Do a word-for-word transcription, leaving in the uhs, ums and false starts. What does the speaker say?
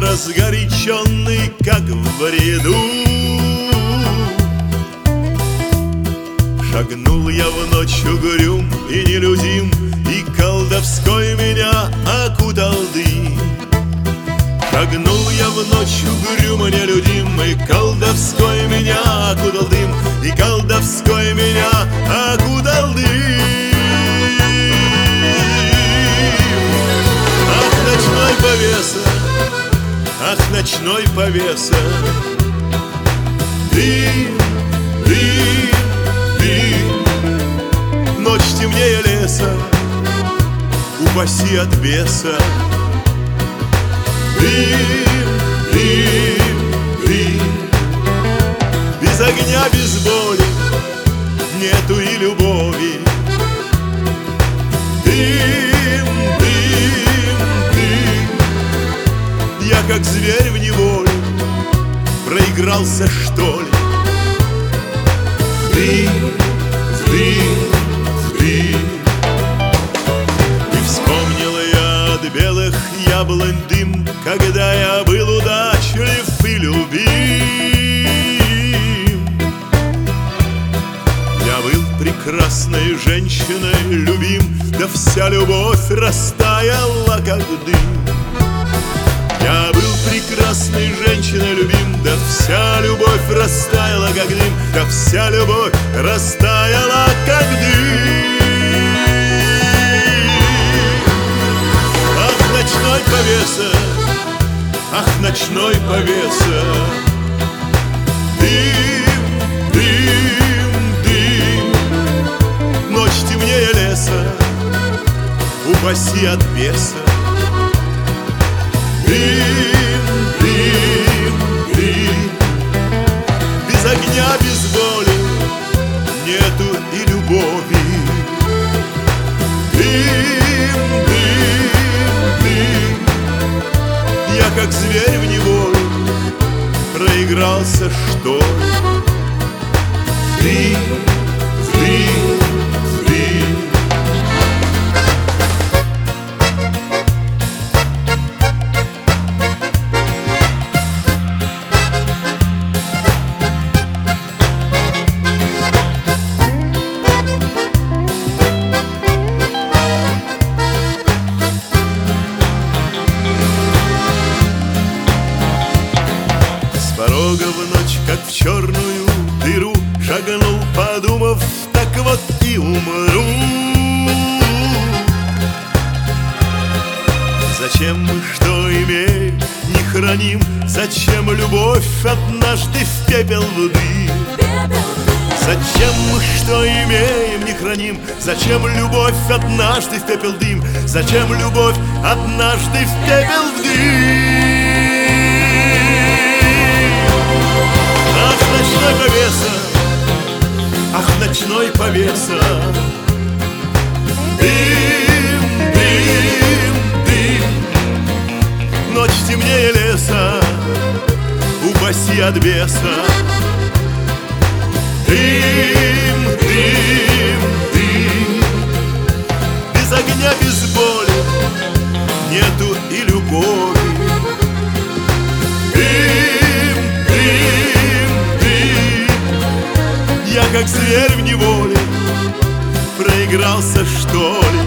разгоряченный, как в бреду. Шагнул я в ночь угрюм и нелюдим, и колдовской меня окутал дым. Шагнул я в ночь угрюм и нелюдим, и колдовской меня окутал дым, и колдовской меня окутал дым. Ах, ночной повеса, ах, ночной повеса, дым, дым, дым. Ночь темнее леса, упаси от беса. Дым, дым, дым. Без огня, без боли нету и любови. Дым, дым, дым. Я как зверь в неволе проигрался, что ли. Дым, дым, дым. И вспомнила я от белых яблонь дым, когда я был удачлив и любим. Я был прекрасной женщиной любим, да вся любовь растаяла, как дым. Я был прекрасной женщиной любим, да вся любовь растаяла, как дым, да вся любовь растаяла, как дым. Ах, ночной повеса, ах, ночной повеса, дым, дым, дым. Ночь темнее леса, упаси от беса. Дым, дым, дым. Без огня, без боли нету и любови. Дым, дым, дым. Я как зверь в неволе проигрался, что ли. Дым, дым, дым. Порога в ночь, как в черную дыру, шагнул, подумав, так вот и умру. Зачем мы, что имеем, не храним? Зачем любовь однажды в пепел в дым? Зачем мы, что имеем, не храним? Зачем любовь однажды в пепел дым? Зачем любовь однажды в пепел в дым? Ах, ночной повеса, ах, ночной повеса, дым, дым, дым. Ночь темнее леса, упаси от беса. Дым, дым, дым. Без огня, без боли нету и любови. Дым, дым, дым. Я как зверь в неволе проигрался, что ли.